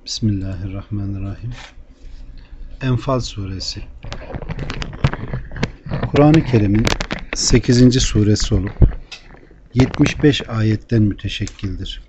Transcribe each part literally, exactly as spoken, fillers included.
Bismillahirrahmanirrahim. Enfal suresi Kur'an-ı Kerim'in sekizinci suresi olup yetmiş beş ayetten müteşekkildir.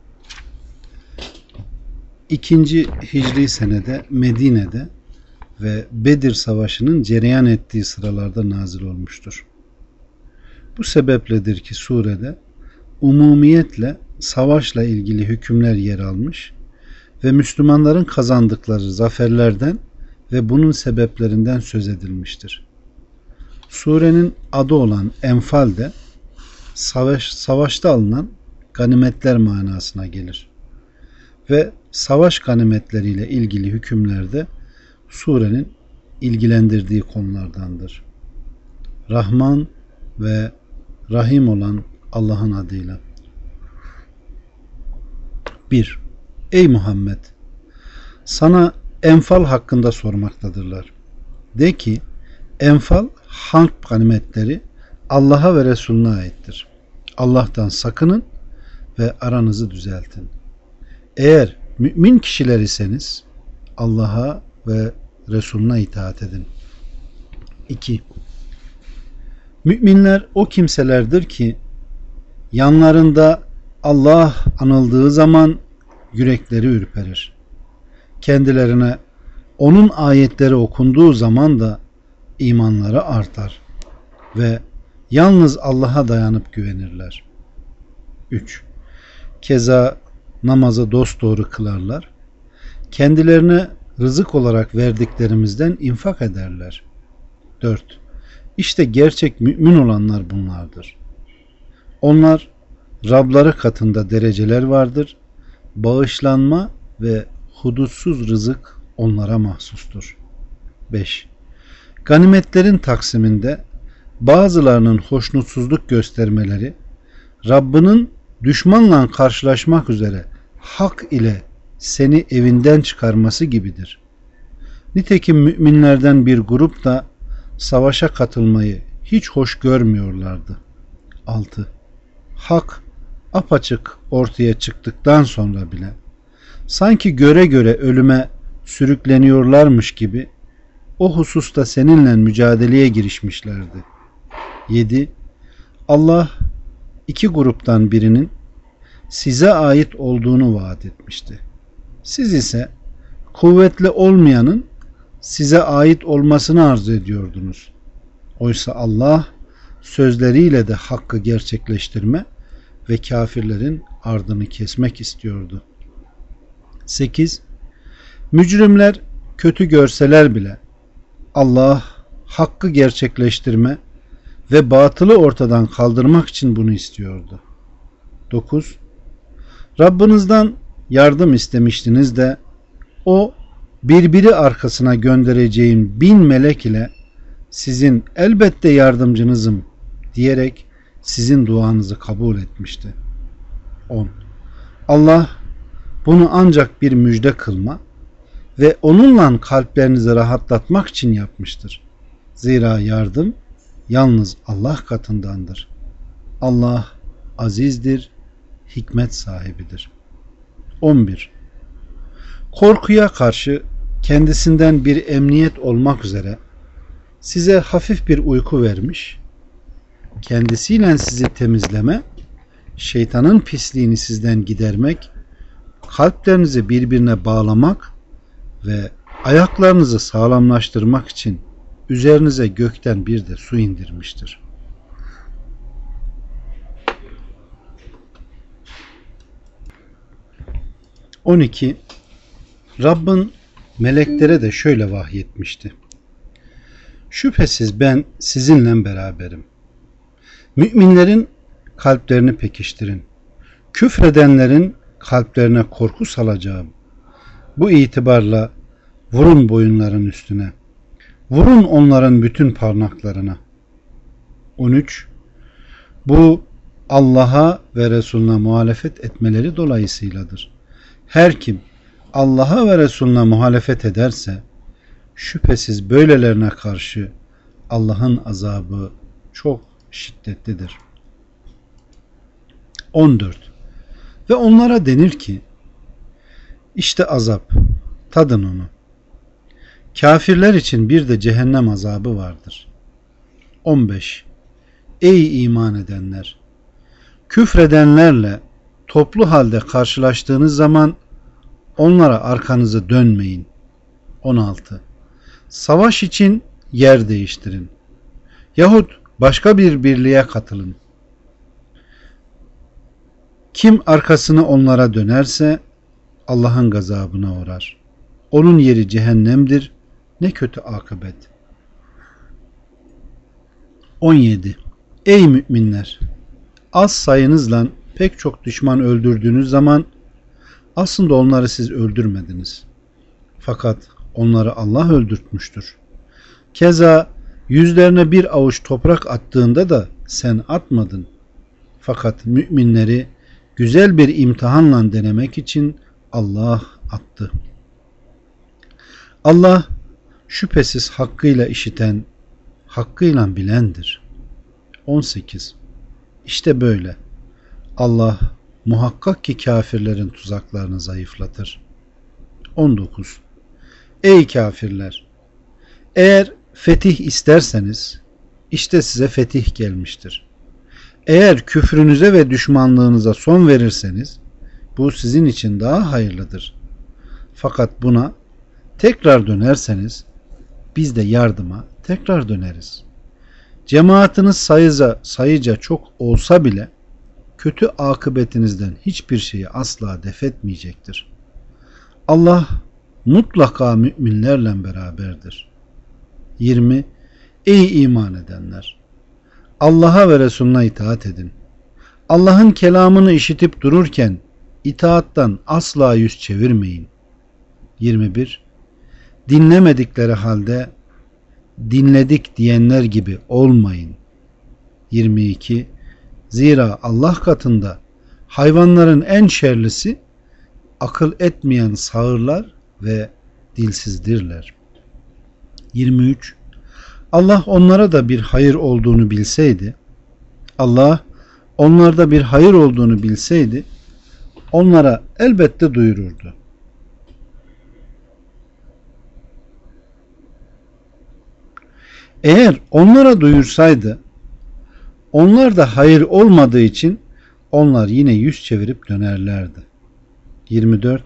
İkinci Hicri senede Medine'de ve Bedir Savaşı'nın cereyan ettiği sıralarda nazil olmuştur. Bu sebepledir ki surede umumiyetle savaşla ilgili hükümler yer almış ve Müslümanların kazandıkları zaferlerden ve bunun sebeplerinden söz edilmiştir. Surenin adı olan Enfal de savaş, savaşta alınan ganimetler manasına gelir. Ve savaş ganimetleriyle ilgili hükümlerde surenin ilgilendirdiği konulardandır. Rahman ve Rahim olan Allah'ın adıyla. bir. Ey Muhammed! Sana Enfal hakkında sormaktadırlar. De ki, Enfal harp ganimetleri Allah'a ve Resulüne aittir. Allah'tan sakının ve aranızı düzeltin. Eğer mümin kişiler iseniz Allah'a ve Resulüne itaat edin. iki. Müminler o kimselerdir ki yanlarında Allah anıldığı zaman yürekleri ürperir. Kendilerine onun ayetleri okunduğu zaman da imanları artar ve yalnız Allah'a dayanıp güvenirler. üç. Keza namazı dosdoğru kılarlar. Kendilerine rızık olarak verdiklerimizden infak ederler. dört. İşte gerçek mümin olanlar bunlardır. Onlar Rabları katında dereceler vardır. Bağışlanma ve hudutsuz rızık onlara mahsustur. beş. Ganimetlerin taksiminde bazılarının hoşnutsuzluk göstermeleri Rabbinin düşmanla karşılaşmak üzere hak ile seni evinden çıkarması gibidir. Nitekim müminlerden bir grup da savaşa katılmayı hiç hoş görmüyorlardı. altı. Hak apaçık ortaya çıktıktan sonra bile sanki göre göre ölüme sürükleniyorlarmış gibi o hususta seninle mücadeleye girişmişlerdi. yedi. Allah iki gruptan birinin size ait olduğunu vaat etmişti. Siz ise kuvvetli olmayanın size ait olmasını arzu ediyordunuz. Oysa Allah sözleriyle de hakkı gerçekleştirme ve kafirlerin ardını kesmek istiyordu. sekiz. Mücrimler kötü görseler bile Allah hakkı gerçekleştirme ve batılı ortadan kaldırmak için bunu istiyordu. dokuz. Rabbinizden yardım istemiştiniz de o birbiri arkasına göndereceğim bin melek ile sizin elbette yardımcınızım diyerek sizin duanızı kabul etmişti. on. Allah bunu ancak bir müjde kılma ve onunla kalplerinizi rahatlatmak için yapmıştır. Zira yardım yalnız Allah katındandır. Allah azizdir, hikmet sahibidir. on bir. Korkuya karşı kendisinden bir emniyet olmak üzere size hafif bir uyku vermiş, kendisiyle sizi temizleme, şeytanın pisliğini sizden gidermek, kalplerinizi birbirine bağlamak ve ayaklarınızı sağlamlaştırmak için üzerinize gökten bir de su indirmiştir. on iki. Rabbin meleklere de şöyle vahyetmişti. Şüphesiz ben sizinle beraberim. Müminlerin kalplerini pekiştirin. Küfredenlerin kalplerine korku salacağım. Bu itibarla vurun boyunların üstüne. Vurun onların bütün parmaklarına. on üç. Bu Allah'a ve Resulüne muhalefet etmeleri dolayısıyladır. Her kim Allah'a ve Resulüne muhalefet ederse şüphesiz böylelerine karşı Allah'ın azabı çok şiddetlidir. on dört. Ve onlara denir ki İşte azap. Tadın onu. Kafirler için bir de cehennem azabı vardır. on beş. Ey iman edenler! Küfredenlerle toplu halde karşılaştığınız zaman onlara arkanızı dönmeyin. on altı. Savaş için yer değiştirin. Yahut başka bir birliğe katılın. Kim arkasını onlara dönerse Allah'ın gazabına uğrar. Onun yeri cehennemdir. Ne kötü akıbet. on yedi. Ey müminler! Az sayınızla pek çok düşman öldürdüğünüz zaman aslında onları siz öldürmediniz. Fakat onları Allah öldürtmüştür. Keza yüzlerine bir avuç toprak attığında da sen atmadın. Fakat müminleri güzel bir imtihanla denemek için Allah attı. Allah şüphesiz hakkıyla işiten, hakkıyla bilendir. on sekiz. İşte böyle. Allah muhakkak ki kafirlerin tuzaklarını zayıflatır. on dokuz. Ey kafirler! Eğer fetih isterseniz işte size fetih gelmiştir. Eğer küfrünüze ve düşmanlığınıza son verirseniz bu sizin için daha hayırlıdır. Fakat buna tekrar dönerseniz biz de yardıma tekrar döneriz. Cemaatiniz sayıca, sayıca çok olsa bile kötü akıbetinizden hiçbir şeyi asla defetmeyecektir. Allah mutlaka müminlerle beraberdir. yirmi. Ey iman edenler! Allah'a ve Resulüne itaat edin. Allah'ın kelamını işitip dururken itaattan asla yüz çevirmeyin. yirmi bir. Dinlemedikleri halde dinledik diyenler gibi olmayın. yirmi iki. Zira Allah katında hayvanların en şerlisi akıl etmeyen sağırlar ve dilsizdirler. yirmi üç. Allah onlara da bir hayır olduğunu bilseydi, Allah onlarda bir hayır olduğunu bilseydi, onlara elbette duyururdu. Eğer onlara duyursaydı, onlar da hayır olmadığı için onlar yine yüz çevirip dönerlerdi. yirmi dört.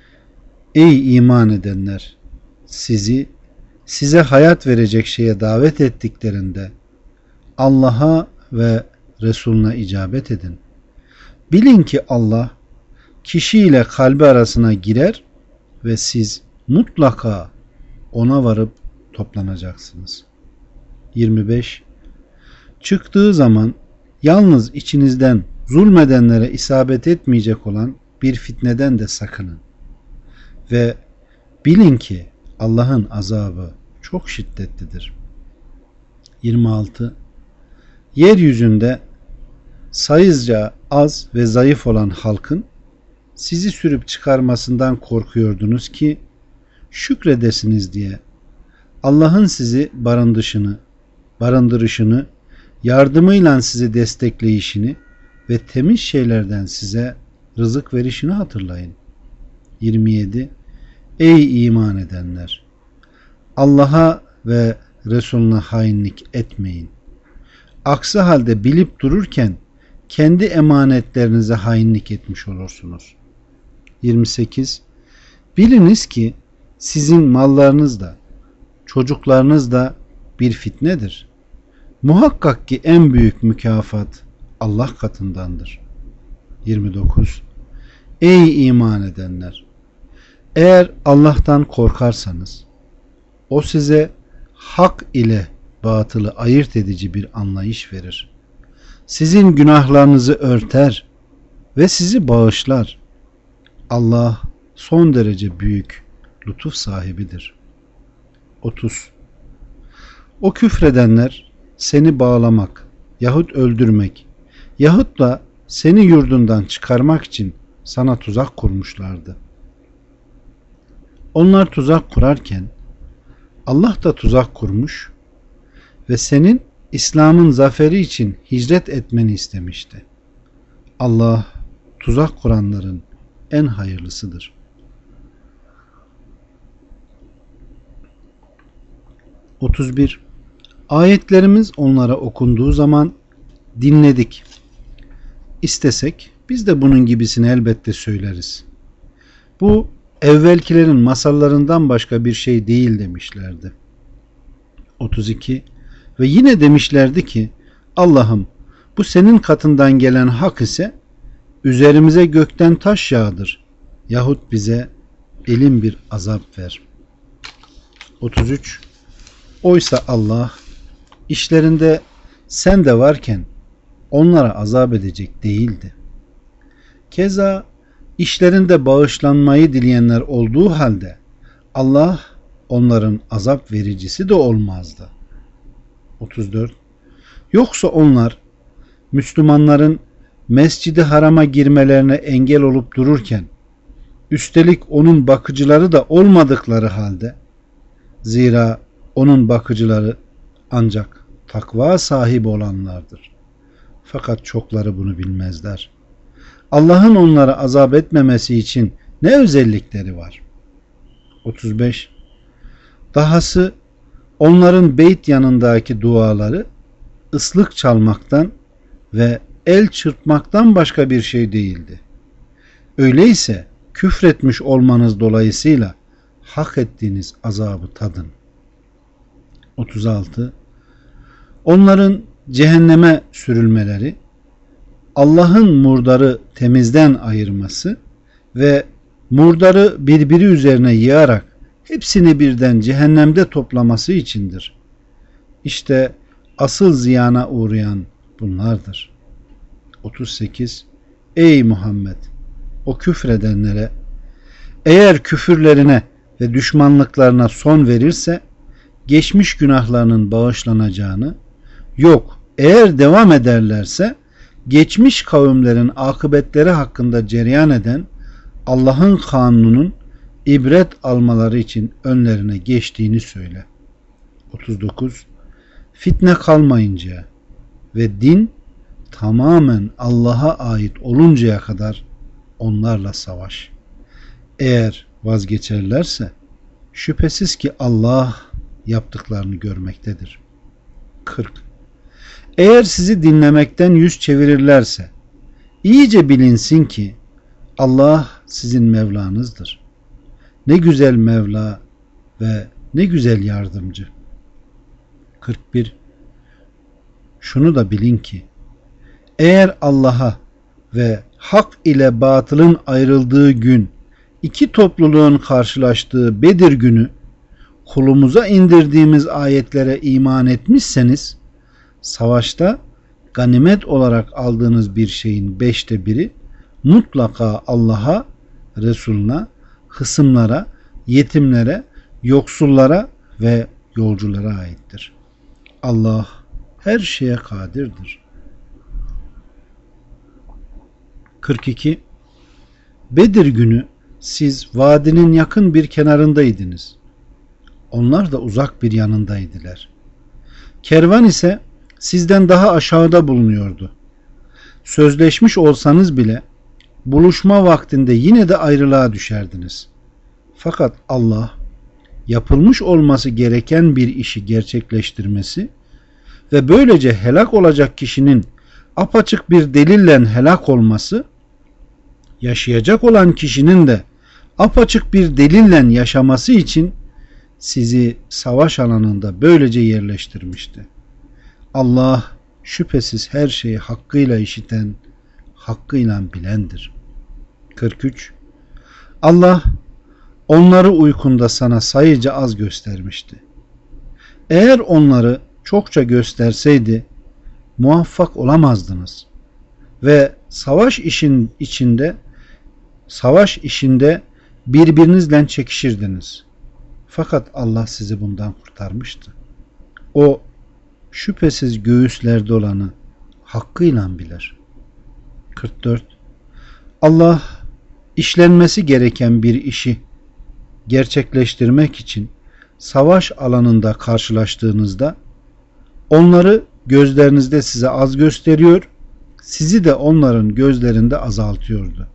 Ey iman edenler! Sizi size hayat verecek şeye davet ettiklerinde Allah'a ve Resulüne icabet edin. Bilin ki Allah kişiyle kalbi arasına girer ve siz mutlaka ona varıp toplanacaksınız. yirmi beş. Çıktığı zaman yalnız içinizden zulmedenlere isabet etmeyecek olan bir fitneden de sakının. Ve bilin ki Allah'ın azabı çok şiddetlidir. yirmi altı. Yeryüzünde sayızca az ve zayıf olan halkın sizi sürüp çıkarmasından korkuyordunuz ki şükredesiniz diye Allah'ın sizi barındışını, barındırışını, yardımıyla sizi destekleyişini ve temiz şeylerden size rızık verişini hatırlayın. yirmi yedi. Ey iman edenler! Allah'a ve Resulüne hainlik etmeyin. Aksi halde bilip dururken kendi emanetlerinize hainlik etmiş olursunuz. yirmi sekiz. Biliniz ki sizin mallarınız da çocuklarınız da bir fitnedir. Muhakkak ki en büyük mükafat Allah katındandır. yirmi dokuz. Ey iman edenler! Eğer Allah'tan korkarsanız o size hak ile batılı ayırt edici bir anlayış verir. Sizin günahlarınızı örter ve sizi bağışlar. Allah son derece büyük lütuf sahibidir. otuz. O küfredenler seni bağlamak yahut öldürmek yahut da seni yurdundan çıkarmak için sana tuzak kurmuşlardı. Onlar tuzak kurarken Allah da tuzak kurmuş ve senin İslam'ın zaferi için hicret etmeni istemişti. Allah tuzak kuranların en hayırlısıdır. otuz bir. Ayetlerimiz onlara okunduğu zaman dinledik. İstesek biz de bunun gibisini elbette söyleriz. Bu evvelkilerin masallarından başka bir şey değil demişlerdi. otuz iki. Ve yine demişlerdi ki Allah'ım bu senin katından gelen hak ise üzerimize gökten taş yağdır yahut bize elin bir azap ver. otuz üç. Oysa Allah işlerinde sen de varken onlara azap edecek değildi. Keza işlerinde bağışlanmayı dileyenler olduğu halde Allah onların azap vericisi de olmazdı. otuz dört. Yoksa onlar Müslümanların Mescid-i Haram'a girmelerine engel olup dururken üstelik onun bakıcıları da olmadıkları halde, zira onun bakıcıları ancak takva sahibi olanlardır. Fakat çokları bunu bilmezler. Allah'ın onlara azap etmemesi için ne özellikleri var? otuz beş. Dahası onların beyt yanındaki duaları ıslık çalmaktan ve el çırpmaktan başka bir şey değildi. Öyleyse küfretmiş olmanız dolayısıyla hak ettiğiniz azabı tadın. otuz altı. Onların cehenneme sürülmeleri, Allah'ın murdarı temizden ayırması ve murdarı birbiri üzerine yığarak hepsini birden cehennemde toplaması içindir. İşte asıl ziyana uğrayan bunlardır. otuz sekiz. Ey Muhammed! O küfredenlere, eğer küfürlerine ve düşmanlıklarına son verirse geçmiş günahlarının bağışlanacağını, yok eğer devam ederlerse geçmiş kavimlerin akıbetleri hakkında cereyan eden Allah'ın kanununun ibret almaları için önlerine geçtiğini söyle. otuz dokuz. Fitne kalmayınca ve din tamamen Allah'a ait oluncaya kadar onlarla savaş. Eğer vazgeçerlerse şüphesiz ki Allah yaptıklarını görmektedir. kırk. Eğer sizi dinlemekten yüz çevirirlerse iyice bilinsin ki Allah sizin Mevlanızdır. Ne güzel Mevla ve ne güzel yardımcı. kırk bir. Şunu da bilin ki eğer Allah'a ve hak ile batılın ayrıldığı gün, iki topluluğun karşılaştığı Bedir günü kulumuza indirdiğimiz ayetlere iman etmişseniz, savaşta ganimet olarak aldığınız bir şeyin beşte biri mutlaka Allah'a, Resulüne, hısımlara, yetimlere, yoksullara ve yolculara aittir. Allah her şeye kadirdir. kırk iki. Bedir günü siz vadinin yakın bir kenarındaydınız. Onlar da uzak bir yanındaydılar. Kervan ise sizden daha aşağıda bulunuyordu. Sözleşmiş olsanız bile buluşma vaktinde yine de ayrılığa düşerdiniz. Fakat Allah yapılmış olması gereken bir işi gerçekleştirmesi ve böylece helak olacak kişinin apaçık bir delille helak olması, yaşayacak olan kişinin de apaçık bir delille yaşaması için sizi savaş alanında böylece yerleştirmişti. Allah şüphesiz her şeyi hakkıyla işiten, hakkıyla bilendir. kırk üç. Allah onları uykunda sana sayıca az göstermişti. Eğer onları çokça gösterseydi muvaffak olamazdınız ve savaş işin içinde savaş işinde birbirinizle çekişirdiniz. Fakat Allah sizi bundan kurtarmıştı. O şüphesiz göğüslerde olanı hakkıyla bilir. kırk dört. Allah işlenmesi gereken bir işi gerçekleştirmek için savaş alanında karşılaştığınızda onları gözlerinizde size az gösteriyor, sizi de onların gözlerinde azaltıyordu.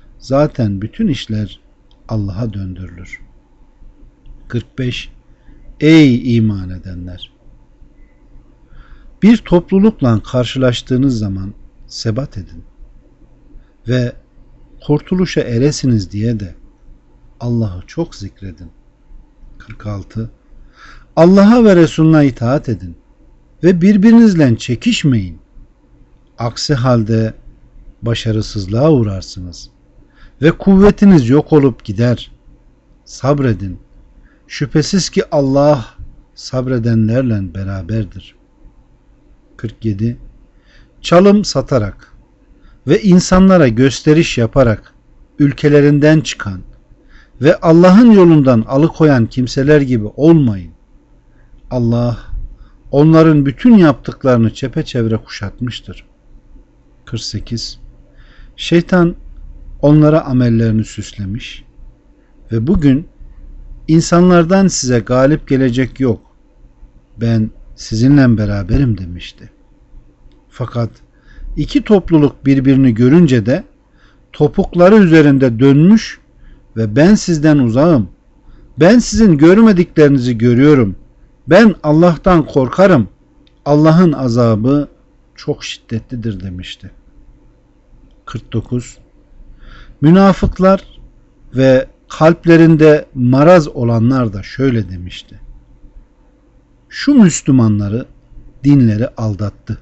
Zaten bütün işler Allah'a döndürülür. kırk beş. Ey iman edenler! Bir toplulukla karşılaştığınız zaman sebat edin ve kurtuluşa eresiniz diye de Allah'ı çok zikredin. kırk altı. Allah'a ve Resulüne itaat edin ve birbirinizle çekişmeyin. Aksi halde başarısızlığa uğrarsınız ve kuvvetiniz yok olup gider. Sabredin. Şüphesiz ki Allah sabredenlerle beraberdir. kırk yedi. Çalım satarak ve insanlara gösteriş yaparak ülkelerinden çıkan ve Allah'ın yolundan alıkoyan kimseler gibi olmayın. Allah onların bütün yaptıklarını çepeçevre kuşatmıştır. kırk sekiz. Şeytan onlara amellerini süslemiş ve bugün insanlardan size galip gelecek yok, ben sizinle beraberim demişti. Fakat iki topluluk birbirini görünce de topukları üzerinde dönmüş ve ben sizden uzağım, ben sizin görmediklerinizi görüyorum, ben Allah'tan korkarım, Allah'ın azabı çok şiddetlidir demişti. kırk dokuz. Münafıklar ve kalplerinde maraz olanlar da şöyle demişti: şu Müslümanları dinleri aldattı.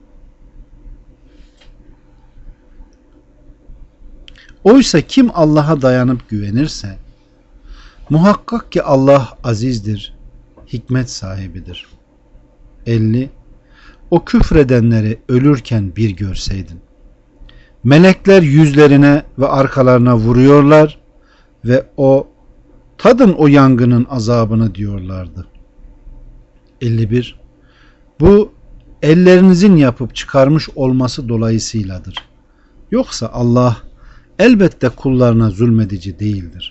Oysa kim Allah'a dayanıp güvenirse muhakkak ki Allah azizdir, hikmet sahibidir. elli. O küfredenleri ölürken bir görseydin. Melekler yüzlerine ve arkalarına vuruyorlar ve o tadın o yangının azabını diyorlardı. elli bir. Bu ellerinizin yapıp çıkarmış olması dolayısıyladır. Yoksa Allah elbette kullarına zulmedici değildir.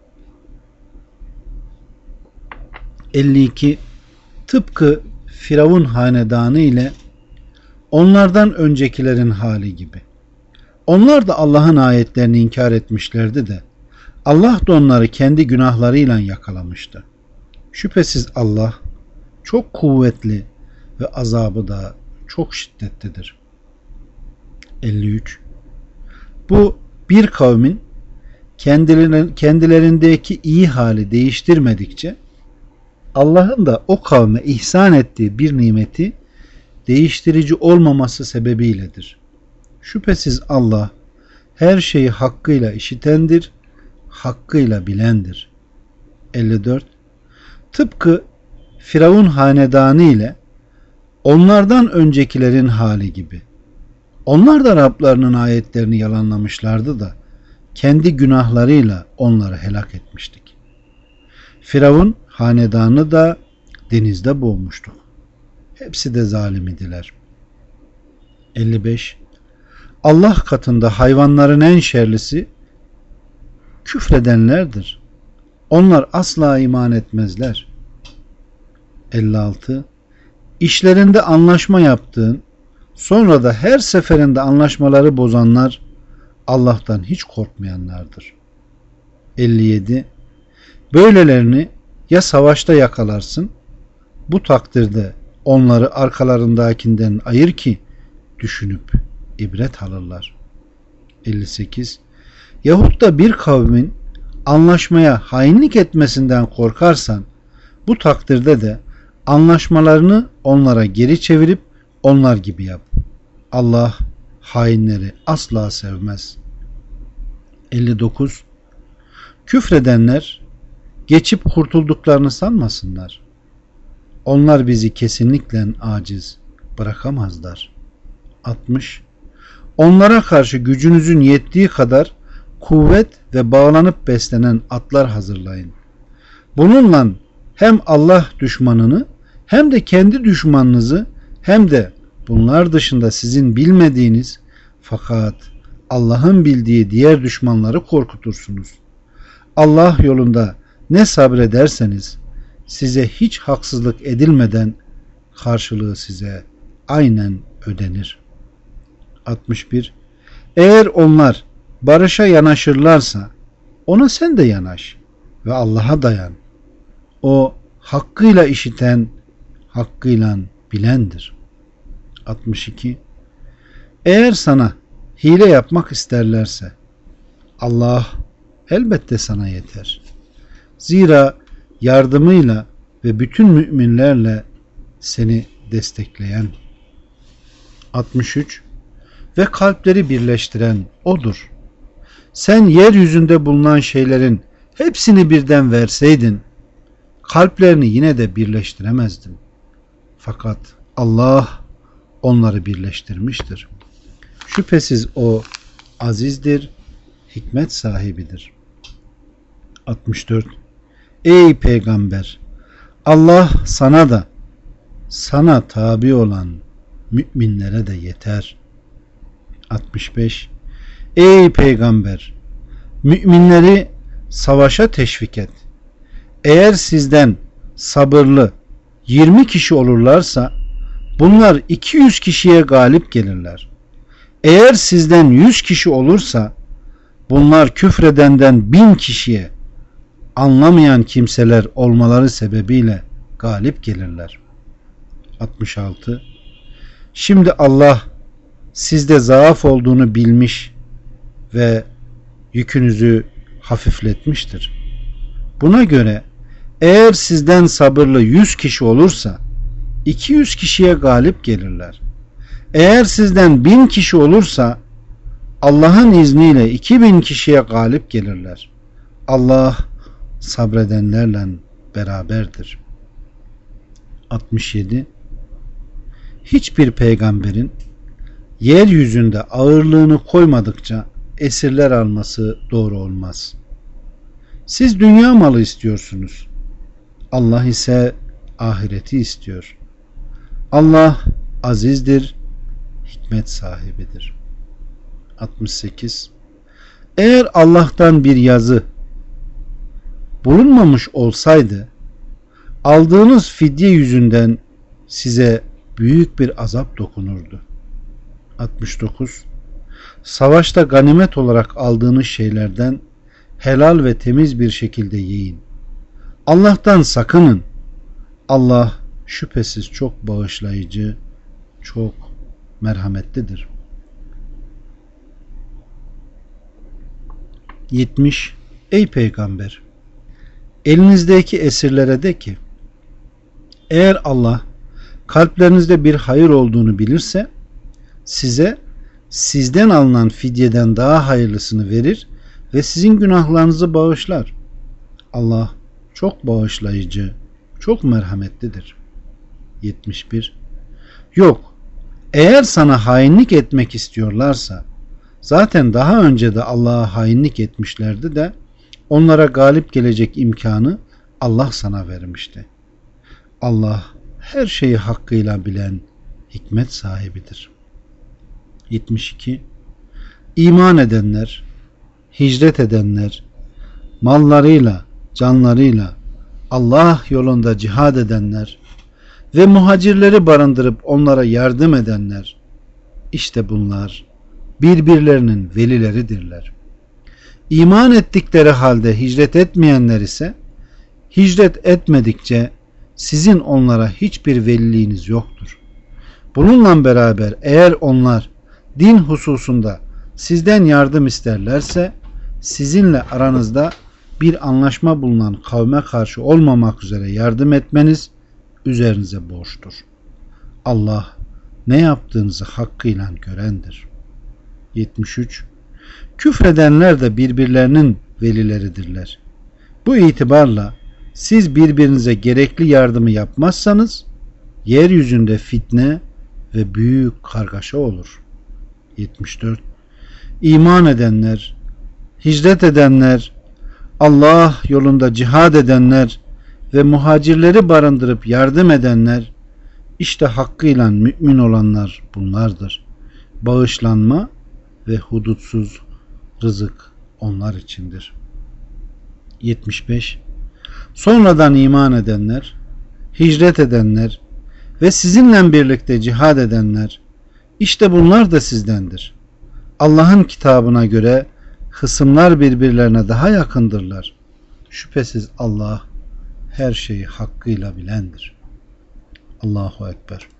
elli iki. Tıpkı Firavun hanedanı ile onlardan öncekilerin hali gibi. Onlar da Allah'ın ayetlerini inkar etmişlerdi de Allah da onları kendi günahlarıyla yakalamıştı. Şüphesiz Allah çok kuvvetli ve azabı da çok şiddetlidir. elli üç. Bu bir kavmin kendilerindeki iyi hali değiştirmedikçe Allah'ın da o kavme ihsan ettiği bir nimeti değiştirici olmaması sebebiyledir. Şüphesiz Allah her şeyi hakkıyla işitendir, hakkıyla bilendir. elli dört. Tıpkı Firavun hanedanı ile onlardan öncekilerin hali gibi. Onlar da Rablarının ayetlerini yalanlamışlardı da kendi günahlarıyla onları helak etmiştik. Firavun hanedanı da denizde boğmuştuk. Hepsi de zalim idiler. elli beş. Allah katında hayvanların en şerlisi küfredenlerdir. Onlar asla iman etmezler. elli altı. İşlerinde anlaşma yaptığın, sonra da her seferinde anlaşmaları bozanlar Allah'tan hiç korkmayanlardır. elli yedi. Böylelerini ya savaşta yakalarsın, bu takdirde onları arkalarındakinden ayır ki düşünüp ibret alırlar. elli sekiz. Yahut da bir kavmin anlaşmaya hainlik etmesinden korkarsan, bu takdirde de anlaşmalarını onlara geri çevirip onlar gibi yap. Allah hainleri asla sevmez. elli dokuz. Küfredenler geçip kurtulduklarını sanmasınlar. Onlar bizi kesinlikle aciz bırakamazlar. altmış. Onlara karşı gücünüzün yettiği kadar kuvvet ve bağlanıp beslenen atlar hazırlayın. Bununla hem Allah düşmanını hem de kendi düşmanınızı hem de bunlar dışında sizin bilmediğiniz fakat Allah'ın bildiği diğer düşmanları korkutursunuz. Allah yolunda ne sabrederseniz size hiç haksızlık edilmeden karşılığı size aynen ödenir. altmış bir. Eğer onlar barışa yanaşırlarsa ona sen de yanaş ve Allah'a dayan. O hakkıyla işiten, hakkıyla bilendir. altmış iki. Eğer sana hile yapmak isterlerse Allah elbette sana yeter. Zira yardımıyla ve bütün müminlerle seni destekleyen. altmış üç. Ve kalpleri birleştiren O'dur. Sen yeryüzünde bulunan şeylerin hepsini birden verseydin, kalplerini yine de birleştiremezdin. Fakat Allah onları birleştirmiştir. Şüphesiz O azizdir, hikmet sahibidir. altmış dört. Ey peygamber! Allah sana da, sana tabi olan müminlere de yeter. altmış beş. Ey peygamber! Müminleri savaşa teşvik et. Eğer sizden sabırlı yirmi kişi olurlarsa bunlar iki yüz kişiye galip gelirler. Eğer sizden yüz kişi olursa bunlar küfredenden bin kişiye, anlamayan kimseler olmaları sebebiyle galip gelirler. altmış altı. Şimdi Allah sizde zaaf olduğunu bilmiş ve yükünüzü hafifletmiştir. Buna göre eğer sizden sabırlı yüz kişi olursa iki yüz kişiye galip gelirler. Eğer sizden bin kişi olursa Allah'ın izniyle iki bin kişiye galip gelirler. Allah sabredenlerle beraberdir. altmış yedi. Hiçbir peygamberin yeryüzünde ağırlığını koymadıkça esirler alması doğru olmaz. Siz dünya malı istiyorsunuz. Allah ise ahireti istiyor. Allah azizdir, hikmet sahibidir. altmış sekiz. Eğer Allah'tan bir yazı bulunmamış olsaydı aldığınız fidye yüzünden size büyük bir azap dokunurdu. altmış dokuz. Savaşta ganimet olarak aldığınız şeylerden helal ve temiz bir şekilde yiyin. Allah'tan sakının. Allah şüphesiz çok bağışlayıcı, çok merhametlidir. yetmiş. Ey peygamber! Elinizdeki esirlere de ki, eğer Allah kalplerinizde bir hayır olduğunu bilirse size sizden alınan fidyeden daha hayırlısını verir ve sizin günahlarınızı bağışlar. Allah çok bağışlayıcı, çok merhametlidir. yetmiş bir. Yok, eğer sana hainlik etmek istiyorlarsa zaten daha önce de Allah'a hainlik etmişlerdi de onlara galip gelecek imkanı Allah sana vermişti. Allah her şeyi hakkıyla bilen hikmet sahibidir. yetmiş iki. İman edenler, hicret edenler, mallarıyla, canlarıyla Allah yolunda cihad edenler ve muhacirleri barındırıp onlara yardım edenler, işte bunlar birbirlerinin velileridirler. İman ettikleri halde hicret etmeyenler ise hicret etmedikçe sizin onlara hiçbir veliliğiniz yoktur. Bununla beraber eğer onlar din hususunda sizden yardım isterlerse sizinle aranızda bir anlaşma bulunan kavme karşı olmamak üzere yardım etmeniz üzerinize borçtur. Allah ne yaptığınızı hakkıyla görendir. yetmiş üç. Küfredenler de birbirlerinin velileridirler. Bu itibarla siz birbirinize gerekli yardımı yapmazsanız yeryüzünde fitne ve büyük kargaşa olur. yetmiş dört. İman edenler, hicret edenler, Allah yolunda cihad edenler ve muhacirleri barındırıp yardım edenler, işte hakkıyla mümin olanlar bunlardır. Bağışlanma ve hudutsuz rızık onlar içindir. yetmiş beş. Sonradan iman edenler, hicret edenler ve sizinle birlikte cihad edenler, işte bunlar da sizdendir. Allah'ın kitabına göre hısımlar birbirlerine daha yakındırlar. Şüphesiz Allah her şeyi hakkıyla bilendir. Allahu Ekber.